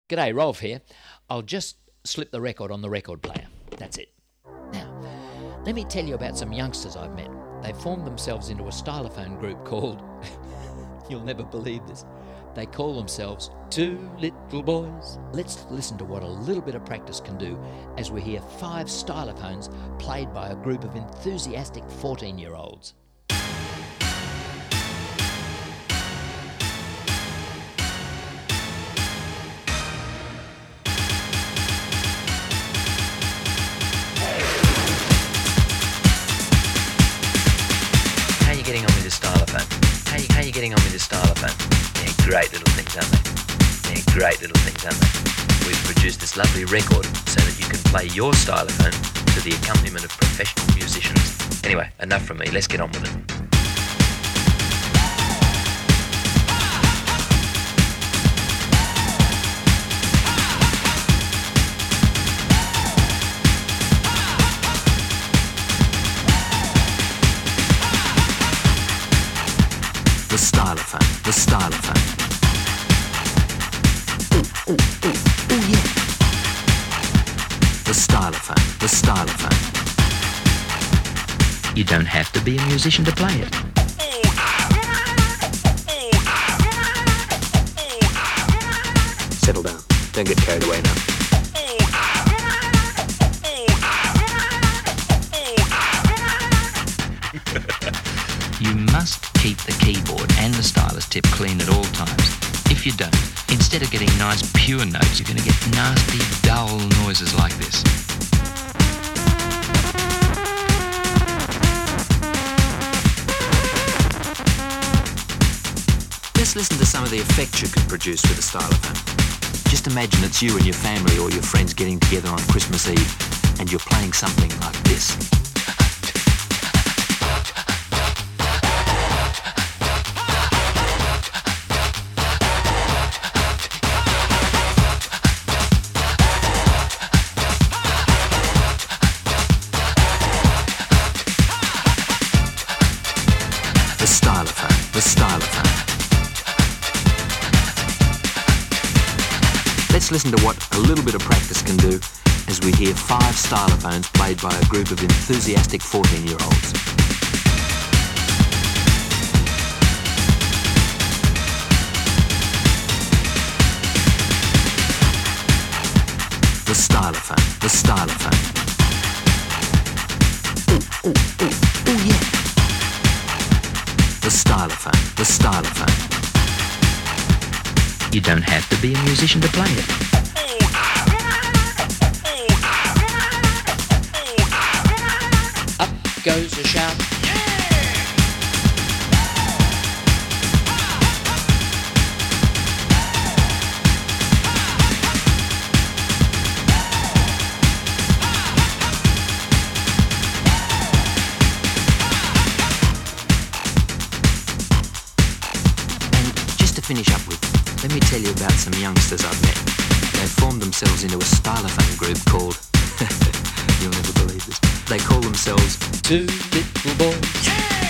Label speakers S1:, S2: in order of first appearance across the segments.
S1: G'day, Rolf here. I'll just slip the record on the record player. That's it. Now, let me tell you about some youngsters I've met. They've formed themselves into a stylophone group called... You'll never believe this. They call themselves Two Little Boys. Let's listen to what a little bit of practice can do as we hear 5 stylophones played by a group of enthusiastic 14-year-olds.
S2: How you getting on with this stylophone? How you getting on with this stylophone? They're great little things, aren't they? They're great little things, aren't they? We've produced this lovely record so that you can play your stylophone to the accompaniment of professional musicians. Anyway, enough from me. Let's get on with it.
S3: The stylophone. Ooh, yeah. The stylophone.
S2: You don't have to be a musician to play it.
S3: Settle down. Don't get carried away now.
S2: You must keep the keyboard and the stylus tip clean at all times. If you don't, instead of getting nice pure notes, you're going to get nasty, dull noises like this.
S3: Let's listen to some of the effects you could produce with a stylophone. Just imagine it's you and your family or your friends getting together on Christmas Eve and you're playing something like this. The stylophone. Let's listen to what a little bit of practice can do as we hear 5 stylophones played by a group of enthusiastic 14-year-olds. The stylophone. Ooh, yeah. The stylophone.
S2: You don't have to be a musician to play it.
S1: Up goes a shout.
S3: Finish up with, let me tell you about some youngsters I've met. They've formed themselves into a stylophone group called, you'll never believe this, they call themselves
S1: Two Little Boys.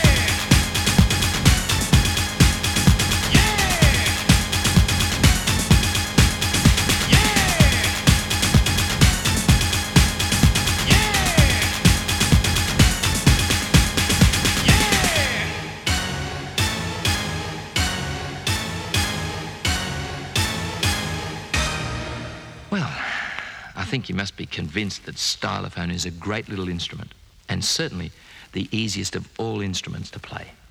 S2: Well, I think you must be convinced that stylophone is a great little instrument, and certainly the easiest of all instruments to play.